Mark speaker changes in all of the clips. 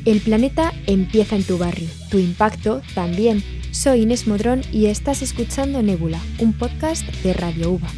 Speaker 1: El planeta empieza en tu barrio, tu impacto también. Soy Inés Modrón y estás escuchando Nébula, un podcast de Radio UVA.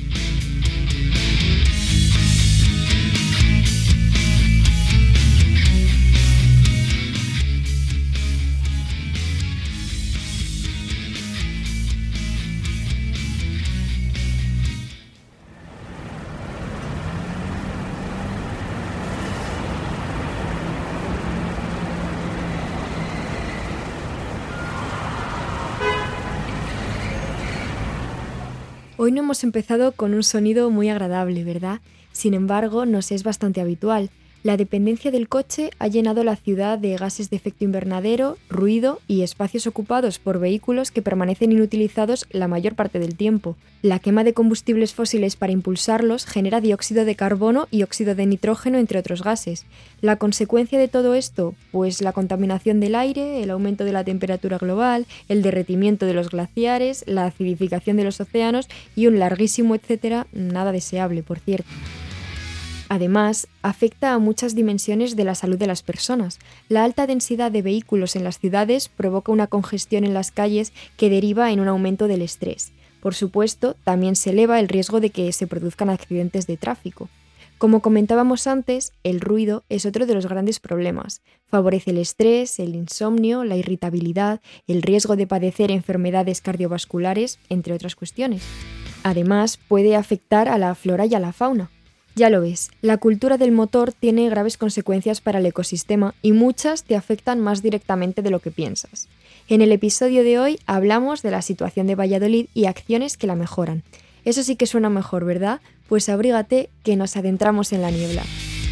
Speaker 1: Hoy no hemos empezado con un sonido muy agradable, ¿verdad? Sin embargo, nos es bastante habitual. La dependencia del coche ha llenado la ciudad de gases de efecto invernadero, ruido y espacios ocupados por vehículos que permanecen inutilizados la mayor parte del tiempo. La quema de combustibles fósiles para impulsarlos genera dióxido de carbono y óxido de nitrógeno, entre otros gases. ¿La consecuencia de todo esto? Pues la contaminación del aire, el aumento de la temperatura global, el derretimiento de los glaciares, la acidificación de los océanos y un larguísimo etcétera, nada deseable, por cierto. Además, afecta a muchas dimensiones de la salud de las personas. La alta densidad de vehículos en las ciudades provoca una congestión en las calles que deriva en un aumento del estrés. Por supuesto, también se eleva el riesgo de que se produzcan accidentes de tráfico. Como comentábamos antes, el ruido es otro de los grandes problemas. Favorece el estrés, el insomnio, la irritabilidad, el riesgo de padecer enfermedades cardiovasculares, entre otras cuestiones. Además, puede afectar a la flora y a la fauna. Ya lo ves, la cultura del motor tiene graves consecuencias para el ecosistema y muchas te afectan más directamente de lo que piensas. En el episodio de hoy hablamos de la situación de Valladolid y acciones que la mejoran. Eso sí que suena mejor, ¿verdad? Pues abrígate que nos adentramos en la niebla.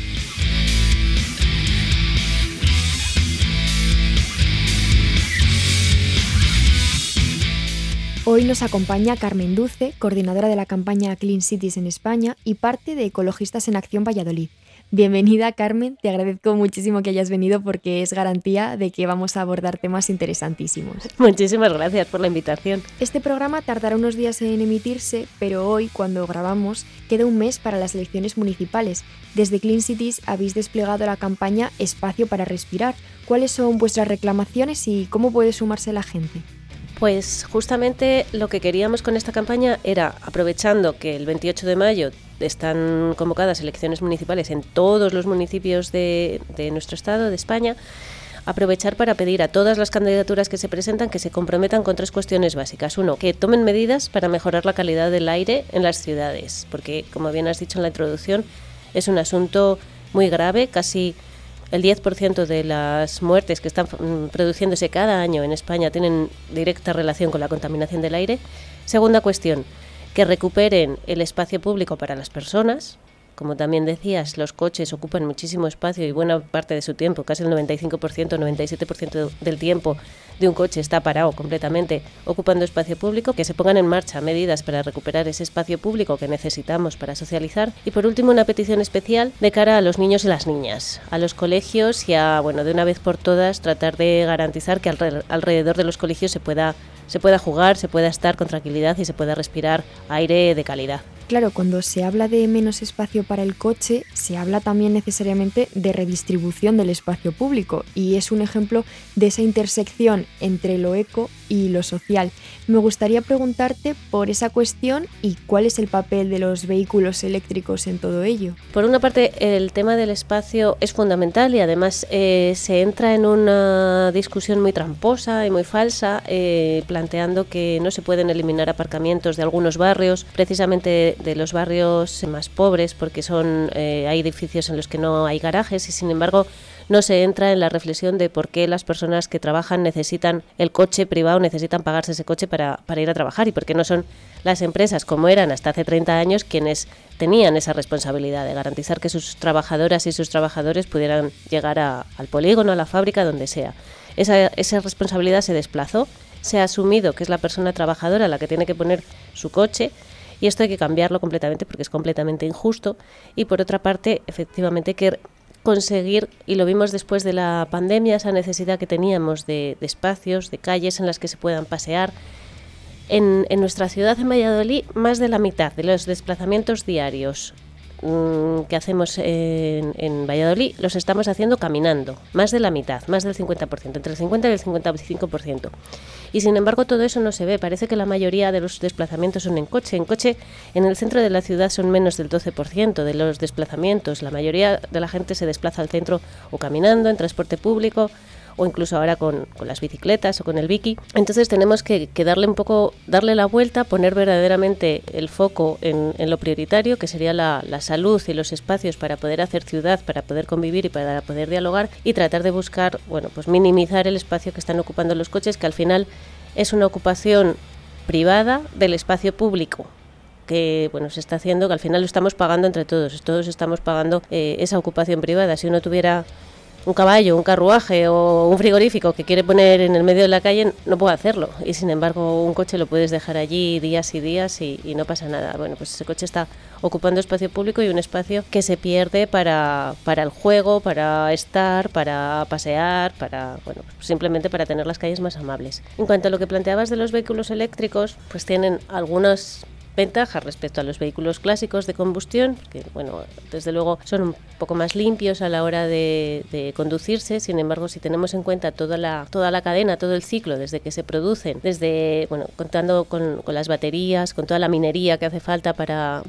Speaker 1: Hoy nos acompaña Carmen Duce, coordinadora de la campaña Clean Cities en España y parte de Ecologistas en Acción Valladolid. Bienvenida, Carmen, te agradezco muchísimo que hayas venido porque es garantía de que vamos a abordar temas interesantísimos.
Speaker 2: Muchísimas gracias por la invitación.
Speaker 1: Este programa tardará unos días en emitirse, pero hoy, cuando grabamos, queda un mes para las elecciones municipales. Desde Clean Cities habéis desplegado la campaña Espacio para Respirar. ¿Cuáles son vuestras reclamaciones y cómo puede sumarse la gente?
Speaker 2: Pues justamente lo que queríamos con esta campaña era, aprovechando que el 28 de mayo están convocadas elecciones municipales en todos los municipios de nuestro estado, de España, aprovechar para pedir a todas las candidaturas que se presentan que se comprometan con 3 cuestiones básicas. 1, que tomen medidas para mejorar la calidad del aire en las ciudades, porque, como bien has dicho en la introducción, es un asunto muy grave. Casi el 10% de las muertes que están produciéndose cada año en España tienen directa relación con la contaminación del aire. Segunda cuestión, que recuperen el espacio público para las personas. Como también decías, los coches ocupan muchísimo espacio y buena parte de su tiempo, casi el 95%, 97% del tiempo de un coche está parado completamente ocupando espacio público, que se pongan en marcha medidas para recuperar ese espacio público que necesitamos para socializar. Y por último, una petición especial de cara a los niños y las niñas, a los colegios y a, de una vez por todas, tratar de garantizar que alrededor de los colegios se pueda jugar, se pueda estar con tranquilidad y se pueda respirar aire de calidad.
Speaker 1: Claro, cuando se habla de menos espacio para el coche, se habla también necesariamente de redistribución del espacio público y es un ejemplo de esa intersección entre lo eco y lo social. Me gustaría preguntarte por esa cuestión y cuál es el papel de los vehículos eléctricos en todo ello.
Speaker 2: Por una parte, el tema del espacio es fundamental y además se entra en una discusión muy tramposa y muy falsa, planteando que no se pueden eliminar aparcamientos de algunos barrios, precisamente de los barrios más pobres, porque hay edificios en los que no hay garajes y, sin embargo, no se entra en la reflexión de por qué las personas que trabajan necesitan el coche privado, necesitan pagarse ese coche para ir a trabajar y por qué no son las empresas, como eran hasta hace 30 años, quienes tenían esa responsabilidad de garantizar que sus trabajadoras y sus trabajadores pudieran llegar al polígono, a la fábrica, donde sea. Esa responsabilidad se desplazó, se ha asumido que es la persona trabajadora la que tiene que poner su coche. Y esto hay que cambiarlo completamente porque es completamente injusto. Y por otra parte, efectivamente, hay que conseguir, y lo vimos después de la pandemia, esa necesidad que teníamos de espacios, de calles en las que se puedan pasear. En nuestra ciudad, en Valladolid, más de la mitad de los desplazamientos diarios que hacemos en Valladolid los estamos haciendo caminando, más de la mitad, más del 50%, entre el 50 y el 55%. Y sin embargo todo eso no se ve, parece que la mayoría de los desplazamientos son en coche. En coche en el centro de la ciudad son menos del 12% de los desplazamientos. La mayoría de la gente se desplaza al centro o caminando, en transporte público, o incluso ahora con las bicicletas o con el biki. Entonces tenemos que darle la vuelta, poner verdaderamente el foco en lo prioritario, que sería la salud y los espacios para poder hacer ciudad, para poder convivir y para poder dialogar, y tratar de buscar, pues minimizar el espacio que están ocupando los coches, que al final es una ocupación privada del espacio público, que se está haciendo, que al final lo estamos pagando entre todos estamos pagando esa ocupación privada. Si uno tuviera un caballo, un carruaje o un frigorífico que quiere poner en el medio de la calle, no puede hacerlo, y sin embargo un coche lo puedes dejar allí días y días y no pasa nada. Pues ese coche está ocupando espacio público y un espacio que se pierde para el juego, para estar, para pasear, simplemente para tener las calles más amables. En cuanto a lo que planteabas de los vehículos eléctricos, pues tienen algunas ventajas respecto a los vehículos clásicos de combustión, que desde luego son un poco más limpios a la hora de conducirse. Sin embargo, si tenemos en cuenta toda la cadena, todo el ciclo, desde que se producen, contando con las baterías, con toda la minería que hace falta para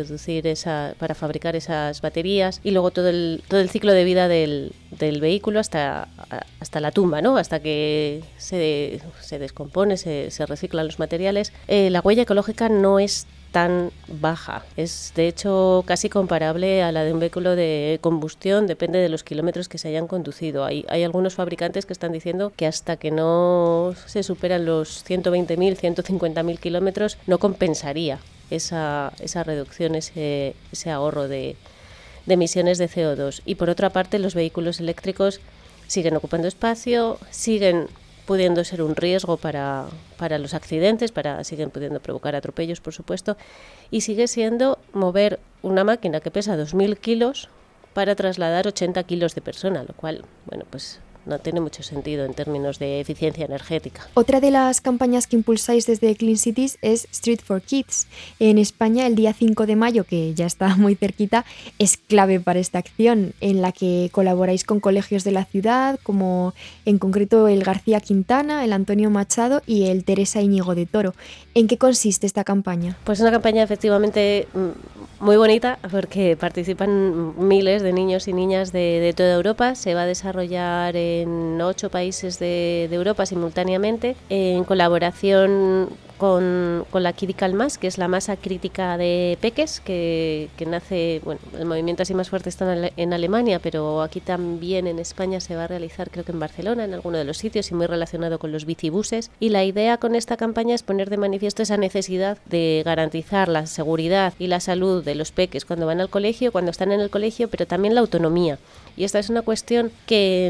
Speaker 2: para fabricar esas baterías, y luego todo el ciclo de vida del vehículo hasta la tumba, ¿no? Hasta que se descompone, se reciclan los materiales, la huella ecológica no es tan baja. Es de hecho casi comparable a la de un vehículo de combustión, depende de los kilómetros que se hayan conducido. Hay algunos fabricantes que están diciendo que hasta que no se superan los 120.000, 150.000 kilómetros no compensaría esa reducción, ese ahorro de emisiones de CO2. Y por otra parte, los vehículos eléctricos siguen ocupando espacio, siguen pudiendo ser un riesgo para los accidentes, siguen pudiendo provocar atropellos, por supuesto, y sigue siendo mover una máquina que pesa 2.000 kilos para trasladar 80 kilos de persona, lo cual, pues no tiene mucho sentido en términos de eficiencia energética.
Speaker 1: Otra de las campañas que impulsáis desde Clean Cities es Street for Kids. En España, el día 5 de mayo, que ya está muy cerquita, es clave para esta acción, en la que colaboráis con colegios de la ciudad, como en concreto el García Quintana, el Antonio Machado y el Teresa Íñigo de Toro. ¿En qué consiste esta campaña?
Speaker 2: Pues es una campaña efectivamente muy bonita, porque participan miles de niños y niñas de toda Europa. Se va a desarrollar en 8 países de Europa simultáneamente, en colaboración con la Kidicalmas, que es la masa crítica de peques, que nace, el movimiento así más fuerte está en Alemania, pero aquí también en España se va a realizar, creo que en Barcelona, en alguno de los sitios, y muy relacionado con los bicibuses. Y la idea con esta campaña es poner de manifiesto esa necesidad de garantizar la seguridad y la salud de los peques cuando van al colegio, cuando están en el colegio, pero también la autonomía. Y esta es una cuestión que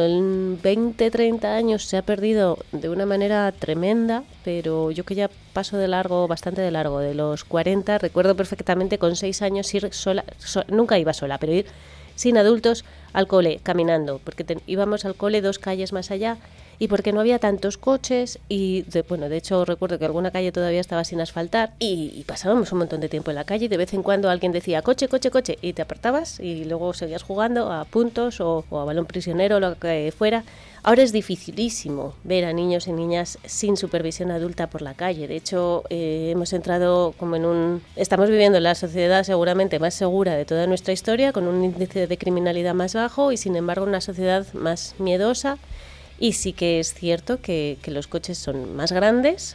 Speaker 2: en 20, 30 años se ha perdido de una manera tremenda, pero yo que ya paso bastante de largo, de los 40, recuerdo perfectamente con 6 años ir sola, nunca iba sola, pero ir sin adultos al cole, caminando, porque íbamos al cole 2 calles más allá, y porque no había tantos coches, y de hecho recuerdo que alguna calle todavía estaba sin asfaltar, y pasábamos un montón de tiempo en la calle, y de vez en cuando alguien decía coche, coche, coche, y te apartabas y luego seguías jugando a puntos o a balón prisionero o lo que fuera. Ahora es dificilísimo ver a niños y niñas sin supervisión adulta por la calle. De hecho, hemos entrado estamos viviendo en la sociedad seguramente más segura de toda nuestra historia, con un índice de criminalidad más bajo, y sin embargo una sociedad más miedosa. Y sí que es cierto que los coches son más grandes,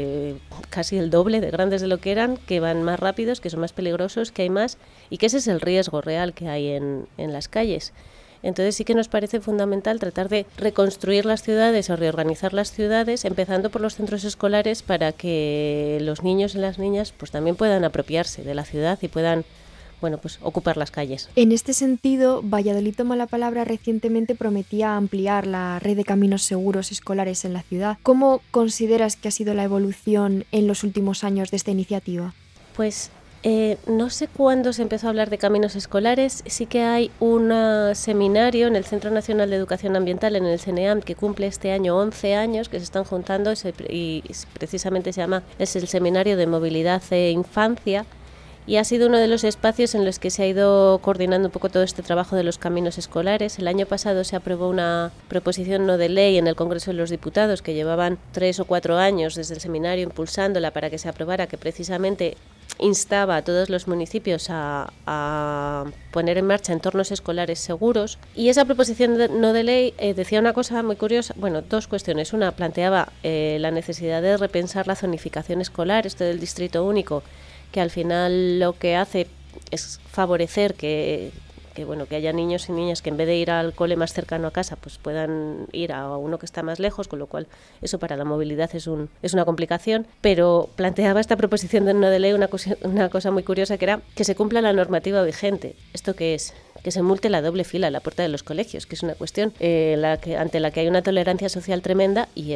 Speaker 2: casi el doble de grandes de lo que eran, que van más rápidos, que son más peligrosos, que hay más, y que ese es el riesgo real que hay en las calles. Entonces sí que nos parece fundamental tratar de reconstruir las ciudades o reorganizar las ciudades, empezando por los centros escolares, para que los niños y las niñas pues también puedan apropiarse de la ciudad y puedan ocupar las calles.
Speaker 1: En este sentido, Valladolid Toma la Palabra recientemente prometía ampliar la red de caminos seguros escolares en la ciudad. ¿Cómo consideras que ha sido la evolución en los últimos años de esta iniciativa?
Speaker 2: Pues no sé cuándo se empezó a hablar de caminos escolares. Sí que hay un seminario en el Centro Nacional de Educación Ambiental, en el CNEAM, que cumple este año 11 años, que se están juntando, y precisamente es el Seminario de Movilidad e Infancia. y ha sido uno de los espacios en los que se ha ido coordinando un poco todo este trabajo de los caminos escolares. El año pasado se aprobó una proposición no de ley en el Congreso de los Diputados que llevaban 3 o 4 años desde el seminario impulsándola para que se aprobara, que precisamente instaba a todos los municipios a poner en marcha entornos escolares seguros. Y esa proposición no de ley decía una cosa muy curiosa, bueno, 2 cuestiones. Una, planteaba la necesidad de repensar la zonificación escolar, esto del distrito único, que al final lo que hace es favorecer que haya niños y niñas que en vez de ir al cole más cercano a casa, pues puedan ir a uno que está más lejos, con lo cual eso para la movilidad es una complicación. Pero planteaba esta proposición de no de ley una cosa muy curiosa, que era que se cumpla la normativa vigente. ¿Esto qué es? Que se multe la doble fila a la puerta de los colegios, que es una cuestión ante la que hay una tolerancia social tremenda y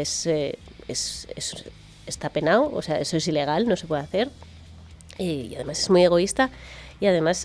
Speaker 2: está penado, o sea, eso es ilegal, no se puede hacer. Y además es muy egoísta y además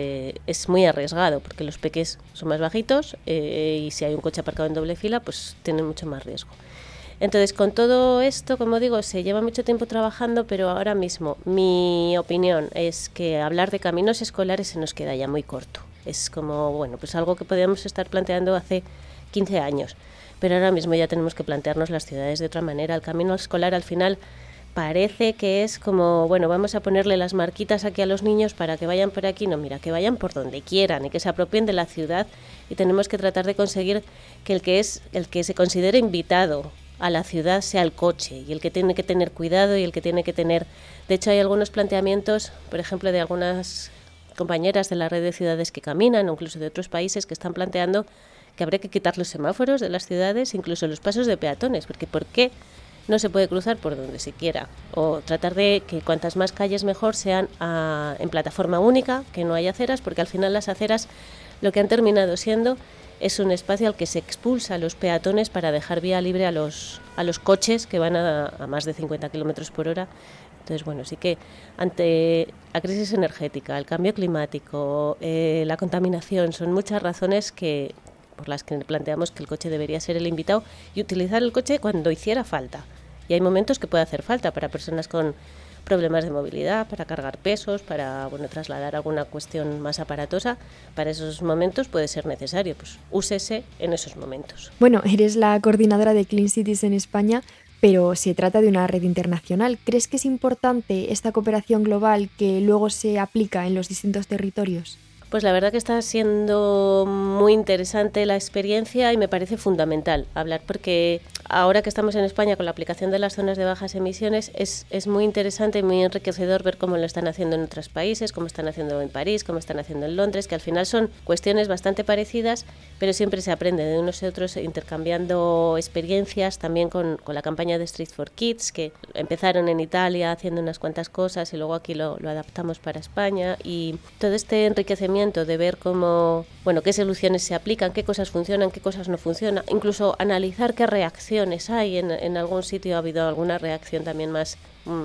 Speaker 2: es muy arriesgado porque los peques son más bajitos y si hay un coche aparcado en doble fila pues tienen mucho más riesgo. Entonces, con todo esto, como digo, se lleva mucho tiempo trabajando, pero ahora mismo mi opinión es que hablar de caminos escolares se nos queda ya muy corto. Es como, bueno, pues algo que podíamos estar planteando hace 15 años, pero ahora mismo ya tenemos que plantearnos las ciudades de otra manera. El camino escolar al final parece que es como, bueno, vamos a ponerle las marquitas aquí a los niños para que vayan por aquí. No, mira, que vayan por donde quieran y que se apropien de la ciudad, y tenemos que tratar de conseguir que el que se considere invitado a la ciudad sea el coche, y el que tiene que tener cuidado y el que tiene que tener... De hecho, hay algunos planteamientos, por ejemplo, de algunas compañeras de la red de ciudades que caminan, o incluso de otros países, que están planteando que habría que quitar los semáforos de las ciudades, incluso los pasos de peatones, porque ¿por qué no se puede cruzar por donde se quiera? O tratar de que cuantas más calles mejor sean en plataforma única, que no haya aceras, porque al final las aceras lo que han terminado siendo es un espacio al que se expulsa a los peatones para dejar vía libre a los coches que van a más de 50 kilómetros por hora. Entonces, bueno, sí que ante la crisis energética, el cambio climático, la contaminación, son muchas razones por las que planteamos que el coche debería ser el invitado y utilizar el coche cuando hiciera falta. Y hay momentos que puede hacer falta para personas con problemas de movilidad, para cargar pesos, para trasladar alguna cuestión más aparatosa. Para esos momentos puede ser necesario, pues úsese en esos momentos.
Speaker 1: Bueno, eres la coordinadora de Clean Cities en España, pero se trata de una red internacional. ¿Crees que es importante esta cooperación global que luego se aplica en los distintos territorios?
Speaker 2: Pues la verdad que está siendo muy interesante la experiencia y me parece fundamental hablar, porque ahora que estamos en España con la aplicación de las zonas de bajas emisiones es muy interesante y muy enriquecedor ver cómo lo están haciendo en otros países, cómo están haciendo en París, cómo están haciendo en Londres, que al final son cuestiones bastante parecidas, pero siempre se aprende de unos y otros intercambiando experiencias, también con la campaña de Street for Kids, que empezaron en Italia haciendo unas cuantas cosas y luego aquí lo adaptamos para España, y todo este enriquecimiento de ver qué soluciones se aplican, qué cosas funcionan, qué cosas no funcionan, incluso analizar qué reacciones hay. En algún sitio ha habido alguna reacción también más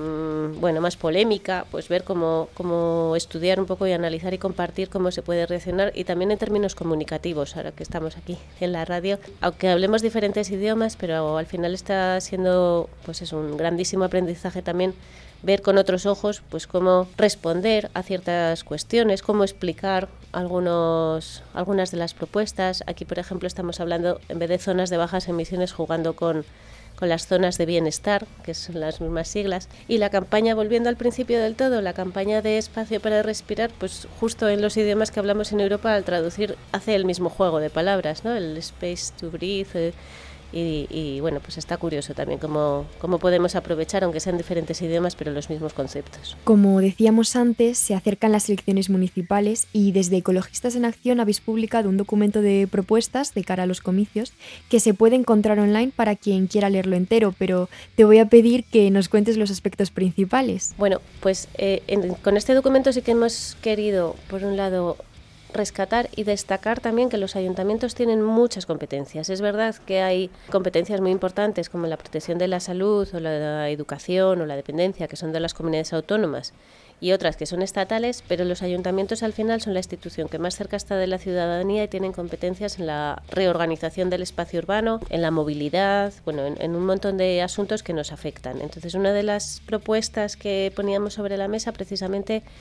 Speaker 2: polémica, pues ver cómo estudiar un poco y analizar y compartir cómo se puede reaccionar, y también en términos comunicativos, ahora que estamos aquí en la radio, aunque hablemos diferentes idiomas, pero al final está siendo es un grandísimo aprendizaje también ver con otros ojos pues cómo responder a ciertas cuestiones, cómo explicar algunas de las propuestas. Aquí, por ejemplo, estamos hablando, en vez de zonas de bajas emisiones, jugando con las zonas de bienestar, que son las mismas siglas, y la campaña, volviendo al principio del todo, la campaña de espacio para respirar, pues justo en los idiomas que hablamos en Europa, al traducir, hace el mismo juego de palabras, ¿no? El space to breathe, y pues está curioso también cómo podemos aprovechar, aunque sean diferentes idiomas, pero los mismos conceptos.
Speaker 1: Como decíamos antes, se acercan las elecciones municipales y desde Ecologistas en Acción habéis publicado un documento de propuestas de cara a los comicios que se puede encontrar online para quien quiera leerlo entero, pero te voy a pedir que nos cuentes los aspectos principales.
Speaker 2: Bueno, pues con este documento sí que hemos querido, por un lado, rescatar y destacar también que los ayuntamientos tienen muchas competencias. Es verdad que hay competencias muy importantes como la protección de la salud o la educación o la dependencia, que son de las comunidades autónomas, y otras que son estatales, pero los ayuntamientos al final son la institución que más cerca está de la ciudadanía y tienen competencias en la reorganización del espacio urbano, en la movilidad, en un montón de asuntos que nos afectan. Entonces, una de las propuestas que poníamos sobre la mesa precisamente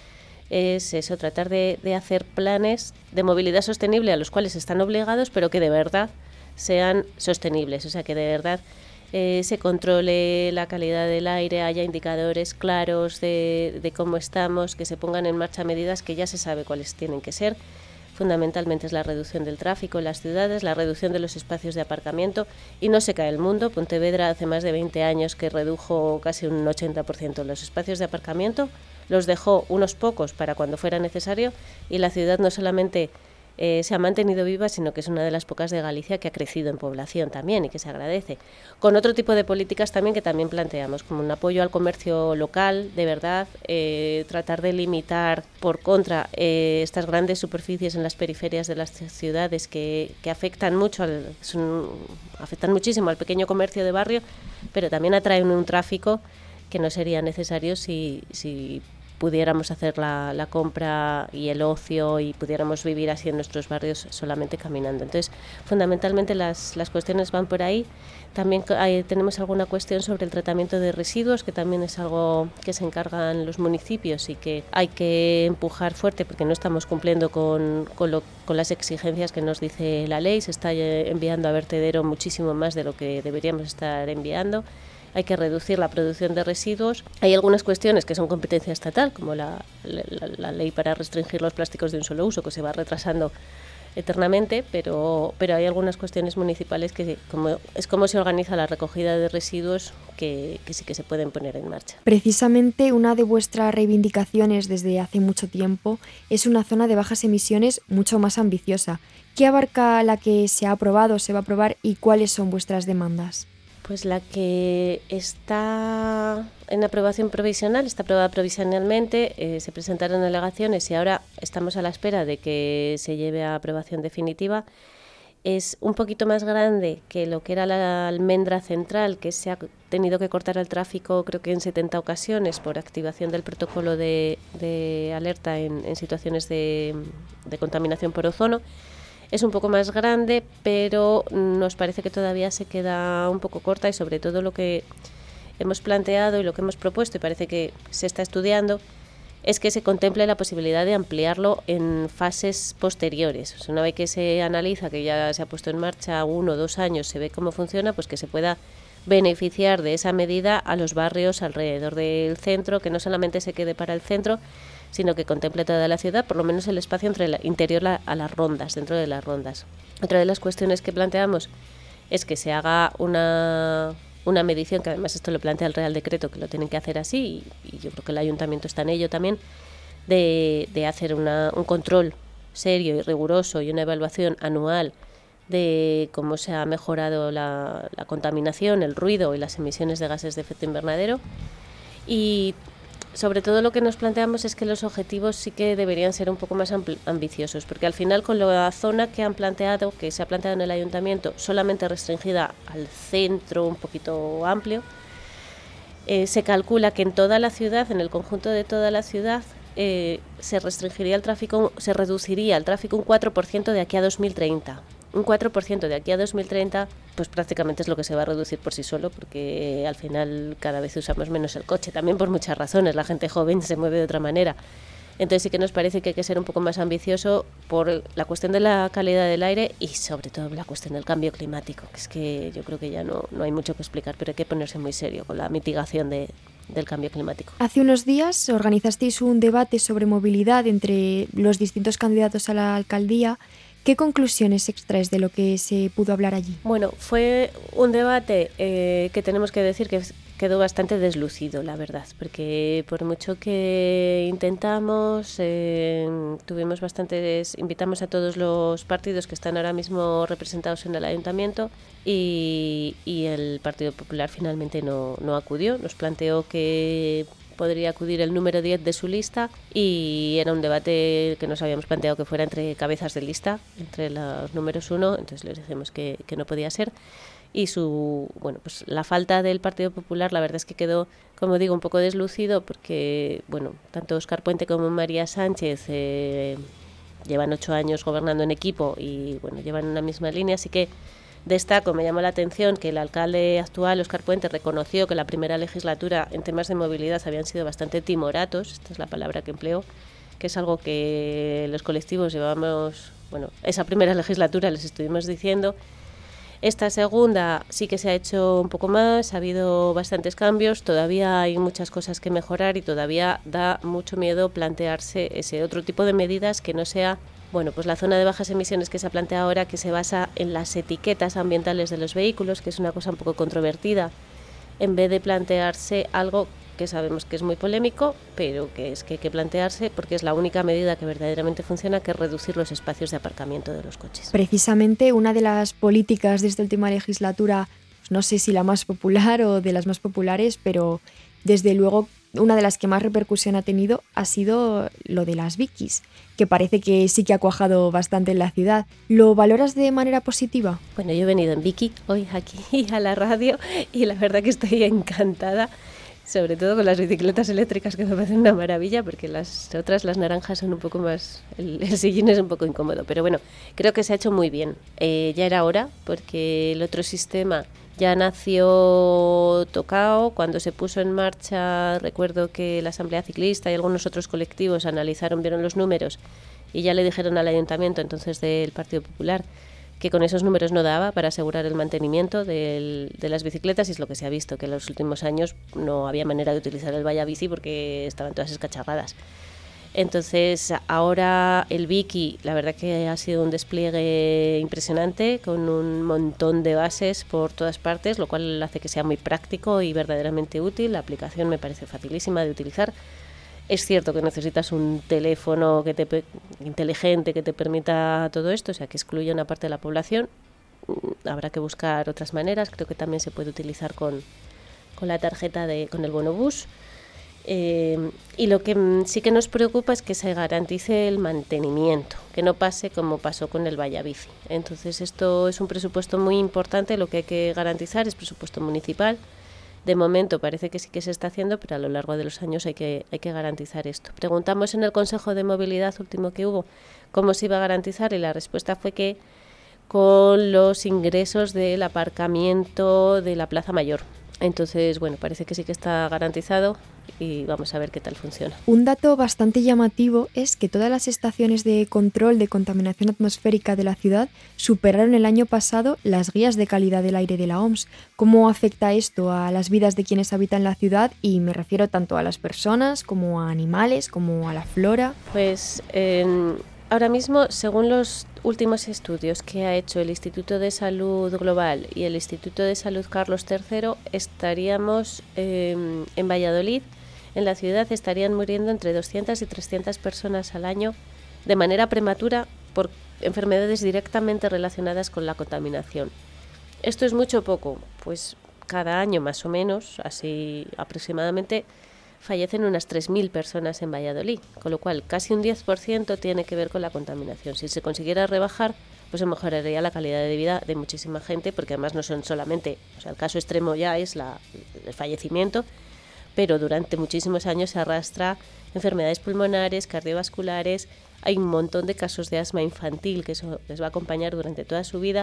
Speaker 2: es eso, tratar de hacer planes de movilidad sostenible a los cuales están obligados, pero que de verdad sean sostenibles, o sea, que de verdad se controle la calidad del aire, haya indicadores claros de cómo estamos, que se pongan en marcha medidas que ya se sabe cuáles tienen que ser. Fundamentalmente es la reducción del tráfico en las ciudades, la reducción de los espacios de aparcamiento, y no se cae el mundo. Pontevedra hace más de 20 años que redujo casi un 80% los espacios de aparcamiento, los dejó unos pocos para cuando fuera necesario, y la ciudad no solamente se ha mantenido viva, sino que es una de las pocas de Galicia que ha crecido en población también y que se agradece. Con otro tipo de políticas también que también planteamos, como un apoyo al comercio local, de verdad, tratar de limitar por contra estas grandes superficies en las periferias de las ciudades que afectan mucho, afectan muchísimo al pequeño comercio de barrio, pero también atraen un tráfico que no sería necesario si pudiéramos hacer la compra y el ocio y pudiéramos vivir así en nuestros barrios solamente caminando. Entonces, fundamentalmente las cuestiones van por ahí. También tenemos alguna cuestión sobre el tratamiento de residuos, que también es algo que se encargan los municipios y que hay que empujar fuerte porque no estamos cumpliendo con las exigencias que nos dice la ley. Se está enviando a vertedero muchísimo más de lo que deberíamos estar enviando. Hay que reducir la producción de residuos. Hay algunas cuestiones que son competencia estatal, como la ley para restringir los plásticos de un solo uso, que se va retrasando eternamente, pero hay algunas cuestiones municipales que es como se organiza la recogida de residuos que sí que se pueden poner en marcha.
Speaker 1: Precisamente una de vuestras reivindicaciones desde hace mucho tiempo es una zona de bajas emisiones mucho más ambiciosa. ¿Qué abarca la que se ha aprobado, se va a aprobar y cuáles son vuestras demandas?
Speaker 2: Pues la que está en aprobación provisional, está aprobada provisionalmente, se presentaron alegaciones y ahora estamos a la espera de que se lleve a aprobación definitiva. Es un poquito más grande que lo que era la almendra central, que se ha tenido que cortar el tráfico creo que en 70 ocasiones por activación del protocolo de alerta en situaciones de contaminación por ozono. Es un poco más grande, pero nos parece que todavía se queda un poco corta y sobre todo lo que hemos planteado y lo que hemos propuesto y parece que se está estudiando es que se contemple la posibilidad de ampliarlo en fases posteriores. O sea, una vez que se analiza, que ya se ha puesto en marcha 1 o 2 años, se ve cómo funciona, pues que se pueda beneficiar de esa medida a los barrios alrededor del centro, que no solamente se quede para el centro, sino que contemple toda la ciudad, por lo menos el espacio entre el interior a las rondas, dentro de las rondas. Otra de las cuestiones que planteamos es que se haga una medición, que además esto lo plantea el Real Decreto, que lo tienen que hacer así, y yo creo que el Ayuntamiento está en ello también, de hacer un control serio y riguroso y una evaluación anual de cómo se ha mejorado la contaminación, el ruido y las emisiones de gases de efecto invernadero. Y sobre todo lo que nos planteamos es que los objetivos sí que deberían ser un poco más ambiciosos, porque al final con la zona que se ha planteado en el Ayuntamiento, solamente restringida al centro un poquito amplio, se calcula que en toda la ciudad, en el conjunto de toda la ciudad, se reduciría el tráfico un 4% de aquí a 2030. Un 4% de aquí a 2030, pues prácticamente es lo que se va a reducir por sí solo, porque al final cada vez usamos menos el coche, también por muchas razones, la gente joven se mueve de otra manera. Entonces sí que nos parece que hay que ser un poco más ambicioso por la cuestión de la calidad del aire y sobre todo la cuestión del cambio climático, que es que yo creo que ya no hay mucho que explicar, pero hay que ponerse muy serio con la mitigación del cambio climático.
Speaker 1: Hace unos días organizasteis un debate sobre movilidad entre los distintos candidatos a la alcaldía. ¿Qué conclusiones extraes de lo que se pudo hablar allí?
Speaker 2: Bueno, fue un debate que tenemos que decir que quedó bastante deslucido, la verdad, porque por mucho que intentamos, invitamos a todos los partidos que están ahora mismo representados en el Ayuntamiento y el Partido Popular finalmente no acudió. Nos planteó que podría acudir el número 10 de su lista y era un debate que nos habíamos planteado que fuera entre cabezas de lista, entre los números 1, entonces les dijimos que no podía ser. Y pues la falta del Partido Popular, la verdad es que quedó, como digo, un poco deslucido porque, tanto Óscar Puente como María Sánchez llevan 8 años gobernando en equipo y, llevan una misma línea, así que destaco, me llamó la atención que el alcalde actual, Óscar Puente, reconoció que la primera legislatura en temas de movilidad habían sido bastante timoratos, esta es la palabra que empleó, que es algo que los colectivos llevamos, esa primera legislatura les estuvimos diciendo. Esta segunda sí que se ha hecho un poco más, ha habido bastantes cambios, todavía hay muchas cosas que mejorar y todavía da mucho miedo plantearse ese otro tipo de medidas que no sea, pues la zona de bajas emisiones que se plantea ahora, que se basa en las etiquetas ambientales de los vehículos, que es una cosa un poco controvertida, en vez de plantearse algo que sabemos que es muy polémico, pero que hay que plantearse porque es la única medida que verdaderamente funciona, que es reducir los espacios de aparcamiento de los coches.
Speaker 1: Precisamente una de las políticas de esta última legislatura, no sé si la más popular o de las más populares, pero desde luego una de las que más repercusión ha tenido ha sido lo de las bikis, que parece que sí que ha cuajado bastante en la ciudad. ¿Lo valoras de manera positiva?
Speaker 2: Bueno, yo he venido en biki hoy aquí a la radio y la verdad que estoy encantada, sobre todo con las bicicletas eléctricas, que me parecen una maravilla, porque las otras, las naranjas, son un poco más... El sillín es un poco incómodo, pero bueno, creo que se ha hecho muy bien. Ya era hora, porque el otro sistema ya nació tocado. Cuando se puso en marcha, recuerdo que la Asamblea Ciclista y algunos otros colectivos analizaron, vieron los números y ya le dijeron al Ayuntamiento, entonces del Partido Popular, que con esos números no daba para asegurar el mantenimiento de las bicicletas, y es lo que se ha visto, que en los últimos años no había manera de utilizar el Vaya Bici porque estaban todas escacharradas. Entonces ahora el Biki, la verdad que ha sido un despliegue impresionante, con un montón de bases por todas partes, lo cual hace que sea muy práctico y verdaderamente útil. La aplicación me parece facilísima de utilizar. Es cierto que necesitas un teléfono inteligente que te permita todo esto, o sea, que excluya una parte de la población. Habrá que buscar otras maneras. Creo que también se puede utilizar con la tarjeta con el bonobús. Y lo que sí que nos preocupa es que se garantice el mantenimiento, que no pase como pasó con el Vaya Bici. Entonces esto es un presupuesto muy importante, lo que hay que garantizar es presupuesto municipal. De momento parece que sí que se está haciendo, pero a lo largo de los años hay que garantizar esto. Preguntamos en el Consejo de Movilidad último que hubo cómo se iba a garantizar, y la respuesta fue que con los ingresos del aparcamiento de la Plaza Mayor. Entonces, parece que sí que está garantizado y vamos a ver qué tal funciona.
Speaker 1: Un dato bastante llamativo es que todas las estaciones de control de contaminación atmosférica de la ciudad superaron el año pasado las guías de calidad del aire de la OMS. ¿Cómo afecta esto a las vidas de quienes habitan la ciudad? Y me refiero tanto a las personas como a animales, como a la flora.
Speaker 2: Pues ahora mismo, según los últimos estudios que ha hecho el Instituto de Salud Global y el Instituto de Salud Carlos III, estaríamos en Valladolid, en la ciudad, estarían muriendo entre 200 y 300 personas al año de manera prematura por enfermedades directamente relacionadas con la contaminación. ¿Esto es mucho o poco? Pues cada año más o menos, así aproximadamente, fallecen unas 3.000 personas en Valladolid, con lo cual casi un 10% tiene que ver con la contaminación. Si se consiguiera rebajar, pues se mejoraría la calidad de vida de muchísima gente, porque además no son solamente, el caso extremo ya es el fallecimiento, pero durante muchísimos años se arrastra enfermedades pulmonares, cardiovasculares, hay un montón de casos de asma infantil que eso les va a acompañar durante toda su vida.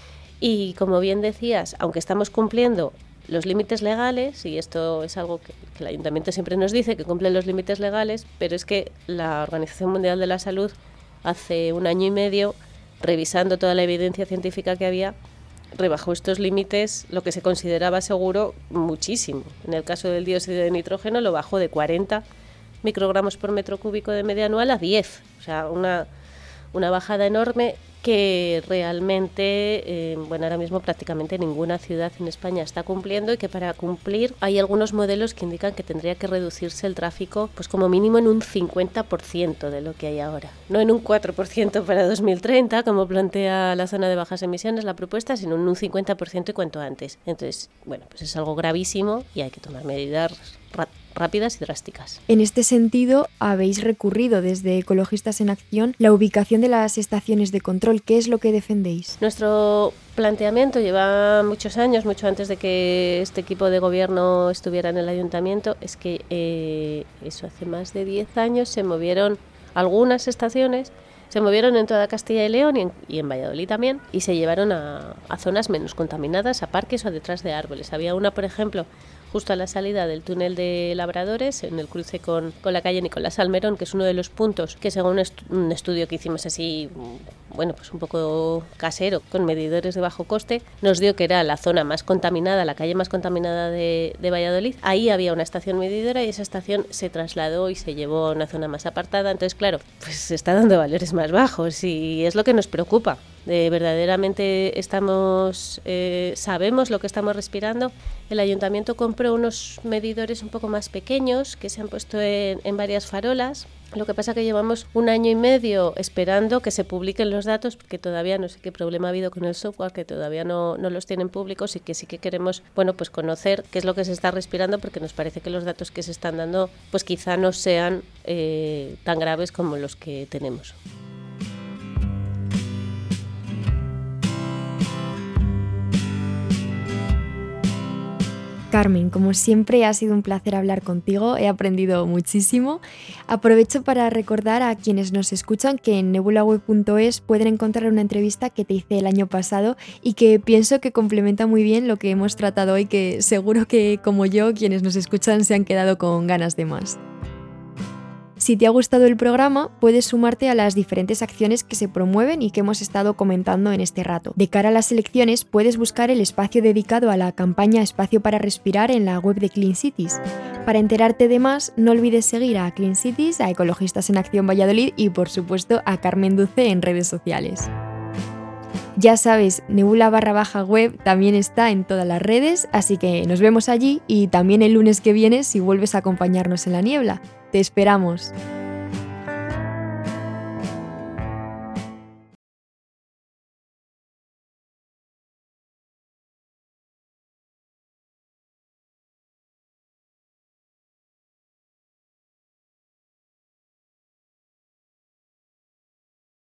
Speaker 2: Y como bien decías, aunque estamos cumpliendo los límites legales, y esto es algo que el Ayuntamiento siempre nos dice, que cumplen los límites legales, pero es que la Organización Mundial de la Salud hace 1 año y medio, revisando toda la evidencia científica que había, rebajó estos límites, lo que se consideraba seguro, muchísimo. En el caso del dióxido de nitrógeno lo bajó de 40 microgramos por metro cúbico de media anual a 10, o sea, una bajada enorme que realmente, ahora mismo prácticamente ninguna ciudad en España está cumpliendo, y que para cumplir hay algunos modelos que indican que tendría que reducirse el tráfico pues como mínimo en un 50% de lo que hay ahora. No en un 4% para 2030, como plantea la zona de bajas emisiones la propuesta, sino en un 50% y cuanto antes. Entonces, pues es algo gravísimo y hay que tomar medidas rápidas y drásticas.
Speaker 1: En este sentido, habéis recurrido desde Ecologistas en Acción la ubicación de las estaciones de control. ¿Qué es lo que defendéis?
Speaker 2: Nuestro planteamiento lleva muchos años, mucho antes de que este equipo de gobierno estuviera en el ayuntamiento, es que hace más de 10 años se movieron algunas estaciones, se movieron en toda Castilla y León y en Valladolid también, y se llevaron a zonas menos contaminadas, a parques o detrás de árboles. Había una, por ejemplo, justo a la salida del túnel de Labradores, en el cruce con la calle Nicolás Salmerón, que es uno de los puntos que, según un estudio que hicimos así, bueno, pues un poco casero, con medidores de bajo coste, nos dio que era la zona más contaminada, la calle más contaminada de Valladolid. Ahí había una estación medidora y esa estación se trasladó y se llevó a una zona más apartada. Entonces, claro, pues se está dando valores más bajos y es lo que nos preocupa. Verdaderamente sabemos lo que estamos respirando. El ayuntamiento compró unos medidores un poco más pequeños que se han puesto en varias farolas. Lo que pasa que llevamos 1 año y medio esperando que se publiquen los datos, porque todavía no sé qué problema ha habido con el software, que todavía no los tienen públicos, y que sí que queremos, bueno, pues conocer qué es lo que se está respirando, porque nos parece que los datos que se están dando pues quizá no sean tan graves como los que tenemos.
Speaker 1: Carmen, como siempre ha sido un placer hablar contigo, he aprendido muchísimo. Aprovecho para recordar a quienes nos escuchan que en nebulaweb.es pueden encontrar una entrevista que te hice el año pasado y que pienso que complementa muy bien lo que hemos tratado hoy, que seguro que, como yo, quienes nos escuchan se han quedado con ganas de más. Si te ha gustado el programa, puedes sumarte a las diferentes acciones que se promueven y que hemos estado comentando en este rato. De cara a las elecciones, puedes buscar el espacio dedicado a la campaña Espacio para Respirar en la web de Clean Cities. Para enterarte de más, no olvides seguir a Clean Cities, a Ecologistas en Acción Valladolid y, por supuesto, a Carmen Duce en redes sociales. Ya sabes, Nebula_web también está en todas las redes, así que nos vemos allí y también el lunes que viene si vuelves a acompañarnos en la niebla. ¡Te esperamos!